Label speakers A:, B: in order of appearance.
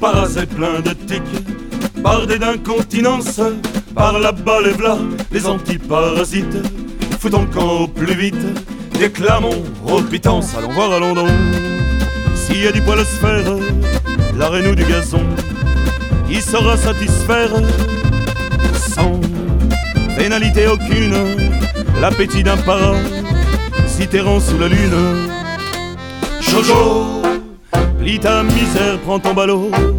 A: parasite plein de tiques, par des d'incontinence, par là-bas les v'là, les antiparasites. Foutons le camp au plus vite, déclamons au pitance, allons voir, allons donc. S'il y a du poil à se faire, l'arrêt ou du gazon, il saura satisfaire sans pénalité aucune l'appétit d'un para, si t'errant sous la lune. Jojo, plie ta misère, prends ton ballot,